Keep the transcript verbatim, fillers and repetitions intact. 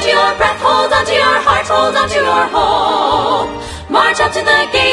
on to your breath, hold on to your heart, hold on to your hope. March up to the gate.